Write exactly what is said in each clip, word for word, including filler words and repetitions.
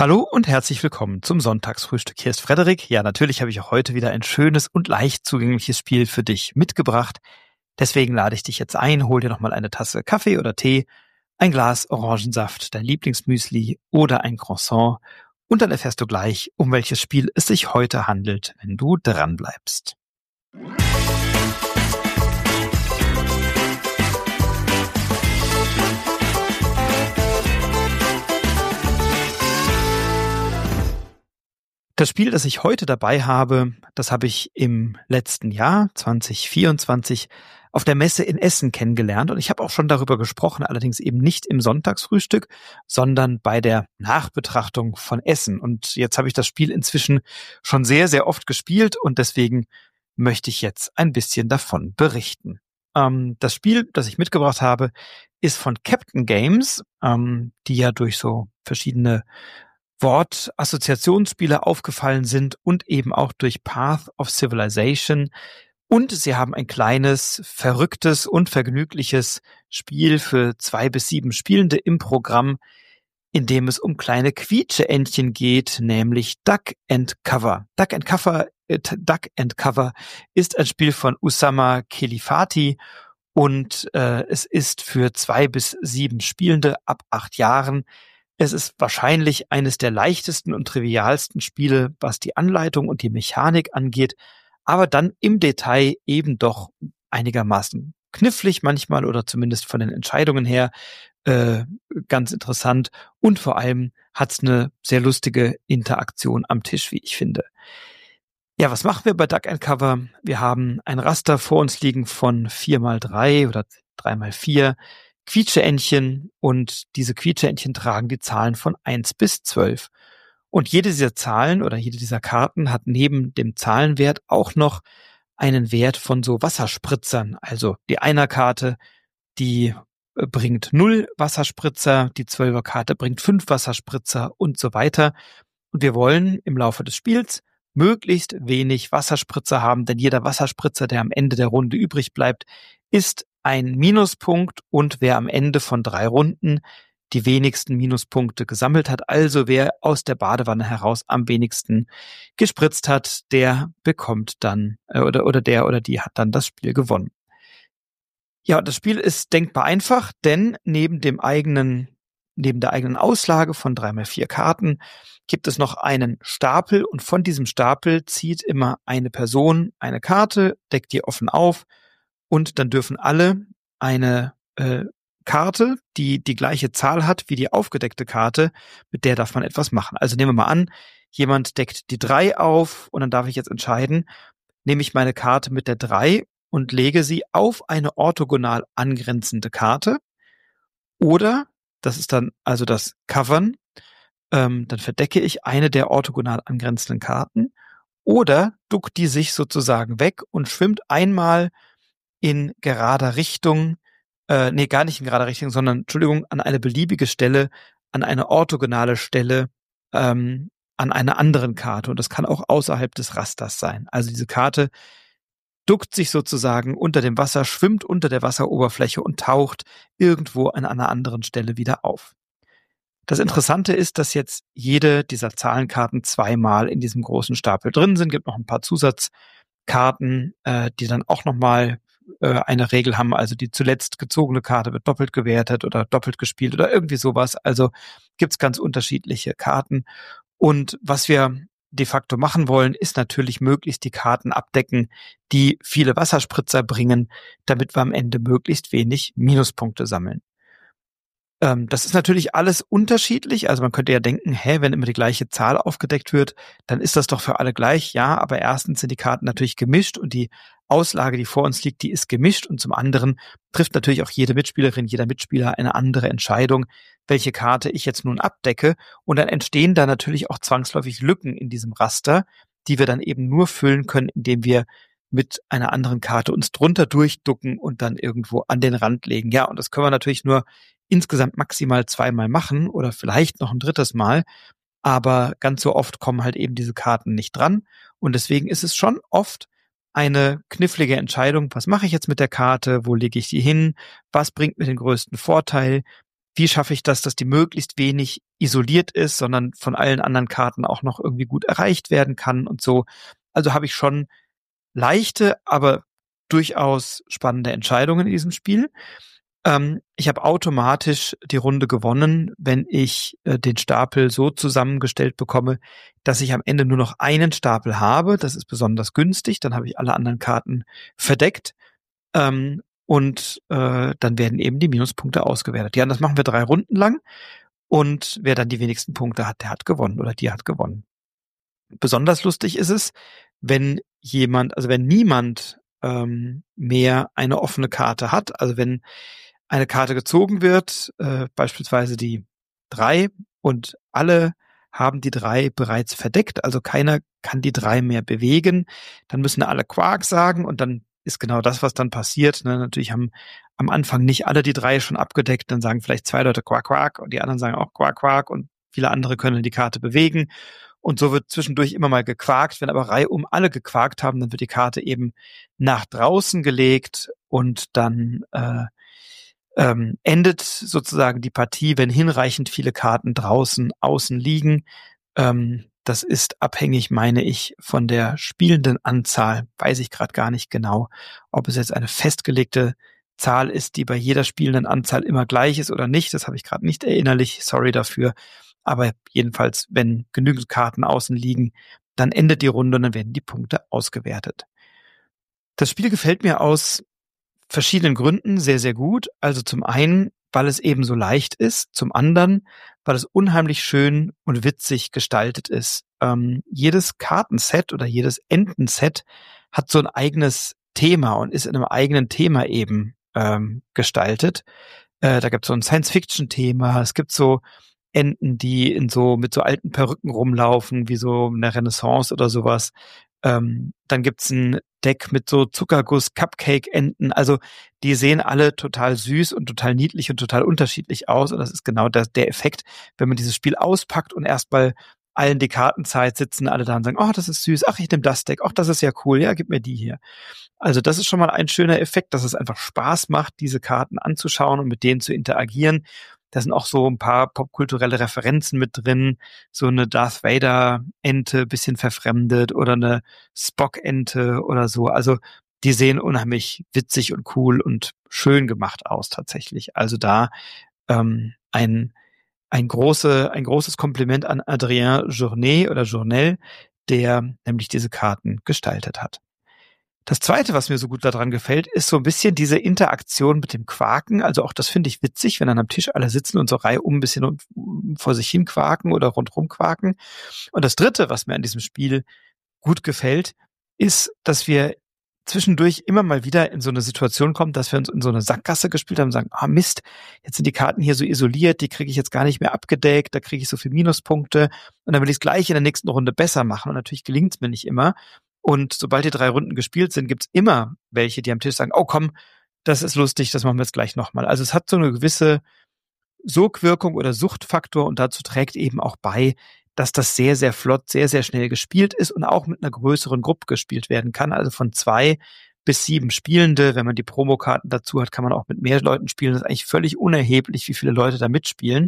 Hallo und herzlich willkommen zum Sonntagsfrühstück. Hier ist Frederik. Ja, natürlich habe ich auch heute wieder ein schönes und leicht zugängliches Spiel für dich mitgebracht. Deswegen lade ich dich jetzt ein, hol dir nochmal eine Tasse Kaffee oder Tee, ein Glas Orangensaft, dein Lieblingsmüsli oder ein Croissant und dann erfährst du gleich, um welches Spiel es sich heute handelt, wenn du dran bleibst. Das Spiel, das ich heute dabei habe, das habe ich im letzten Jahr, zwanzig vierundzwanzig, auf der Messe in Essen kennengelernt. Und ich habe auch schon darüber gesprochen, allerdings eben nicht im Sonntagsfrühstück, sondern bei der Nachbetrachtung von Essen. Und jetzt habe ich das Spiel inzwischen schon sehr, sehr oft gespielt und deswegen möchte ich jetzt ein bisschen davon berichten. Ähm, das Spiel, das ich mitgebracht habe, ist von Captain Games, ähm, die ja durch so verschiedene Wortassoziationsspiele aufgefallen sind und eben auch durch Path of Civilization. Und sie haben ein kleines, verrücktes und vergnügliches Spiel für zwei bis sieben Spielende im Programm, in dem es um kleine Quietscheentchen geht, nämlich Duck and Cover. Duck and Cover, äh, Duck and Cover ist ein Spiel von Usama Khelifati und äh, es ist für zwei bis sieben Spielende ab acht Jahren. Es ist wahrscheinlich eines der leichtesten und trivialsten Spiele, was die Anleitung und die Mechanik angeht, aber dann im Detail eben doch einigermaßen knifflig manchmal oder zumindest von den Entscheidungen her äh, ganz interessant und vor allem hat es eine sehr lustige Interaktion am Tisch, wie ich finde. Ja, was machen wir bei Duck and Cover? Wir haben ein Raster vor uns liegen von vier mal drei oder drei mal vier Quietscheentchen und diese Quietscheentchen tragen die Zahlen von eins bis zwölf. Und jede dieser Zahlen oder jede dieser Karten hat neben dem Zahlenwert auch noch einen Wert von so Wasserspritzern. Also die Einer-Karte, die bringt null Wasserspritzer, die Zwölfer-Karte bringt fünf Wasserspritzer und so weiter. Und wir wollen im Laufe des Spiels möglichst wenig Wasserspritzer haben, denn jeder Wasserspritzer, der am Ende der Runde übrig bleibt, ist ein Minuspunkt und wer am Ende von drei Runden die wenigsten Minuspunkte gesammelt hat, also wer aus der Badewanne heraus am wenigsten gespritzt hat, der bekommt dann äh, oder oder der oder die hat dann das Spiel gewonnen. Ja, das Spiel ist denkbar einfach, denn neben dem eigenen neben der eigenen Auslage von drei mal vier Karten gibt es noch einen Stapel und von diesem Stapel zieht immer eine Person eine Karte, deckt die offen auf und dann dürfen alle eine äh, Karte, die die gleiche Zahl hat wie die aufgedeckte Karte, mit der darf man etwas machen. Also nehmen wir mal an, jemand deckt die drei auf und dann darf ich jetzt entscheiden, nehme ich meine Karte mit der drei und lege sie auf eine orthogonal angrenzende Karte oder, das ist dann also das Covern, ähm, dann verdecke ich eine der orthogonal angrenzenden Karten oder duckt die sich sozusagen weg und schwimmt einmal in gerader Richtung, äh, nee, gar nicht in gerader Richtung, sondern, Entschuldigung, an eine beliebige Stelle, an eine orthogonale Stelle, ähm, an einer anderen Karte. Und das kann auch außerhalb des Rasters sein. Also diese Karte duckt sich sozusagen unter dem Wasser, schwimmt unter der Wasseroberfläche und taucht irgendwo an einer anderen Stelle wieder auf. Das Interessante ist, dass jetzt jede dieser Zahlenkarten zweimal in diesem großen Stapel drin sind. Es gibt noch ein paar Zusatzkarten, äh, die dann auch nochmal äh, eine Regel haben. Also die zuletzt gezogene Karte wird doppelt gewertet oder doppelt gespielt oder irgendwie sowas. Also gibt's ganz unterschiedliche Karten. Und was wir de facto machen wollen, ist natürlich möglichst die Karten abdecken, die viele Wasserspritzer bringen, damit wir am Ende möglichst wenig Minuspunkte sammeln. Ähm, das ist natürlich alles unterschiedlich. Also man könnte ja denken, hä, wenn immer die gleiche Zahl aufgedeckt wird, dann ist das doch für alle gleich. Ja, aber erstens sind die Karten natürlich gemischt und die Auslage, die vor uns liegt, die ist gemischt. Und zum anderen trifft natürlich auch jede Mitspielerin, jeder Mitspieler eine andere Entscheidung, welche Karte ich jetzt nun abdecke. Und dann entstehen da natürlich auch zwangsläufig Lücken in diesem Raster, die wir dann eben nur füllen können, indem wir mit einer anderen Karte uns drunter durchducken und dann irgendwo an den Rand legen. Ja, und das können wir natürlich nur insgesamt maximal zweimal machen oder vielleicht noch ein drittes Mal. Aber ganz so oft kommen halt eben diese Karten nicht dran. Und deswegen ist es schon oft eine knifflige Entscheidung. Was mache ich jetzt mit der Karte? Wo lege ich die hin? Was bringt mir den größten Vorteil? wie schaffe ich das, dass die möglichst wenig isoliert ist, sondern von allen anderen Karten auch noch irgendwie gut erreicht werden kann und so. Also habe ich schon leichte, aber durchaus spannende Entscheidungen in diesem Spiel. Ähm, ich habe automatisch die Runde gewonnen, wenn ich äh, den Stapel so zusammengestellt bekomme, dass ich am Ende nur noch einen Stapel habe. Das ist besonders günstig. Dann habe ich alle anderen Karten verdeckt. Ähm, und äh, dann werden eben die Minuspunkte ausgewertet. Ja, und das machen wir drei Runden lang. Und wer dann die wenigsten Punkte hat, der hat gewonnen oder die hat gewonnen. Besonders lustig ist es, wenn jemand, also wenn niemand ähm, mehr eine offene Karte hat, also wenn eine Karte gezogen wird, äh, beispielsweise die drei, und alle haben die drei bereits verdeckt, also keiner kann die drei mehr bewegen, dann müssen alle Quark sagen und dann ist genau das, was dann passiert. Ne? Natürlich haben am Anfang nicht alle die drei schon abgedeckt, dann sagen vielleicht zwei Leute Quark, Quark und die anderen sagen auch Quark, Quark und viele andere können die Karte bewegen. Und so wird zwischendurch immer mal gequakt. Wenn aber reihum alle gequakt haben, dann wird die Karte eben nach draußen gelegt und dann äh, ähm, endet sozusagen die Partie, wenn hinreichend viele Karten draußen, außen liegen. Ähm, das ist abhängig, meine ich, von der spielenden Anzahl. Weiß ich gerade gar nicht genau, ob es jetzt eine festgelegte Zahl ist, die bei jeder spielenden Anzahl immer gleich ist oder nicht. Das habe ich gerade nicht erinnerlich. Sorry dafür. Aber jedenfalls, wenn genügend Karten außen liegen, dann endet die Runde und dann werden die Punkte ausgewertet. Das Spiel gefällt mir aus verschiedenen Gründen sehr, sehr gut. Also zum einen, weil es eben so leicht ist. Zum anderen, weil es unheimlich schön und witzig gestaltet ist. Ähm, jedes Kartenset oder jedes Entenset hat so ein eigenes Thema und ist in einem eigenen Thema eben ähm, gestaltet. Äh, da gibt es so ein Science-Fiction-Thema. Es gibt so Enten, die in so mit so alten Perücken rumlaufen, wie so eine Renaissance oder sowas. Ähm, dann gibt's ein Deck mit so Zuckerguss-Cupcake-Enten. Also die sehen alle total süß und total niedlich und total unterschiedlich aus. Und das ist genau das, der Effekt, wenn man dieses Spiel auspackt und erstmal allen die Kartenzeit sitzen, alle da und sagen, oh, das ist süß, ach, ich nehme das Deck, ach, das ist ja cool, ja, gib mir die hier. Also das ist schon mal ein schöner Effekt, dass es einfach Spaß macht, diese Karten anzuschauen und mit denen zu interagieren. Da sind auch so ein paar popkulturelle Referenzen mit drin, so eine Darth Vader-Ente, bisschen verfremdet, oder eine Spock-Ente oder so. Also die sehen unheimlich witzig und cool und schön gemacht aus tatsächlich. Also da ähm, ein ein große ein großes Kompliment an Adrien Journet oder Journel, der nämlich diese Karten gestaltet hat. Das Zweite, was mir so gut daran gefällt, ist so ein bisschen diese Interaktion mit dem Quaken. Also auch das finde ich witzig, wenn dann am Tisch alle sitzen und so reihum ein bisschen vor sich hin quaken oder rundrum quaken. Und das Dritte, was mir an diesem Spiel gut gefällt, ist, dass wir zwischendurch immer mal wieder in so eine Situation kommen, dass wir uns in so eine Sackgasse gespielt haben und sagen, ah Mist, jetzt sind die Karten hier so isoliert, die kriege ich jetzt gar nicht mehr abgedeckt, da kriege ich so viele Minuspunkte und dann will ich es gleich in der nächsten Runde besser machen. Und natürlich gelingt es mir nicht immer. Und sobald die drei Runden gespielt sind, gibt's immer welche, die am Tisch sagen, oh komm, das ist lustig, das machen wir jetzt gleich nochmal. Also es hat so eine gewisse Sogwirkung oder Suchtfaktor und dazu trägt eben auch bei, dass das sehr, sehr flott, sehr, sehr schnell gespielt ist und auch mit einer größeren Gruppe gespielt werden kann. Also von zwei bis sieben Spielende. Wenn man die Promokarten dazu hat, kann man auch mit mehr Leuten spielen. Das ist eigentlich völlig unerheblich, wie viele Leute da mitspielen.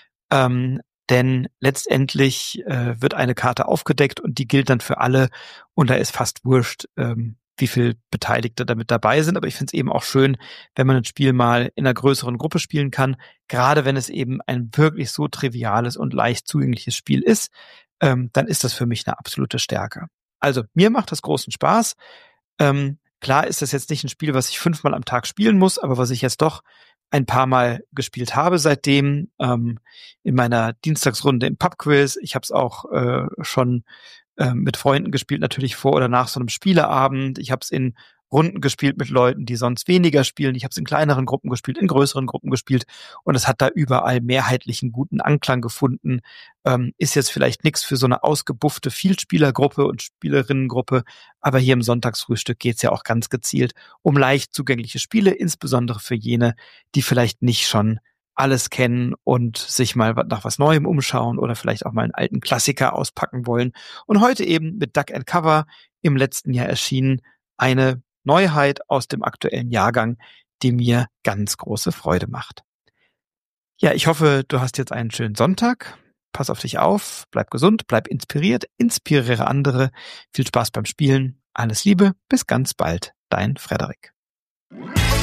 Ähm, denn letztendlich äh, wird eine Karte aufgedeckt und die gilt dann für alle und da ist fast wurscht, ähm, wie viele Beteiligte damit dabei sind. Aber ich finde es eben auch schön, wenn man ein Spiel mal in einer größeren Gruppe spielen kann, gerade wenn es eben ein wirklich so triviales und leicht zugängliches Spiel ist, ähm, dann ist das für mich eine absolute Stärke. Also mir macht das großen Spaß. Ähm, klar ist das jetzt nicht ein Spiel, was ich fünfmal am Tag spielen muss, aber was ich jetzt doch ein paar Mal gespielt habe seitdem, ähm, in meiner Dienstagsrunde im Pubquiz. Ich habe es auch äh, schon äh, mit Freunden gespielt, natürlich vor oder nach so einem Spieleabend. Ich habe es in Runden gespielt mit Leuten, die sonst weniger spielen. Ich habe es in kleineren Gruppen gespielt, in größeren Gruppen gespielt und es hat da überall mehrheitlichen guten Anklang gefunden. Ähm, ist jetzt vielleicht nichts für so eine ausgebuffte Vielspielergruppe und Spielerinnengruppe, aber hier im Sonntagsfrühstück geht's ja auch ganz gezielt um leicht zugängliche Spiele, insbesondere für jene, die vielleicht nicht schon alles kennen und sich mal nach was Neuem umschauen oder vielleicht auch mal einen alten Klassiker auspacken wollen. Und heute eben mit Duck and Cover, im letzten Jahr erschienen, eine Neuheit aus dem aktuellen Jahrgang, die mir ganz große Freude macht. Ja, ich hoffe, du hast jetzt einen schönen Sonntag. Pass auf dich auf, bleib gesund, bleib inspiriert, inspiriere andere. Viel Spaß beim Spielen. Alles Liebe, bis ganz bald. Dein Frederik.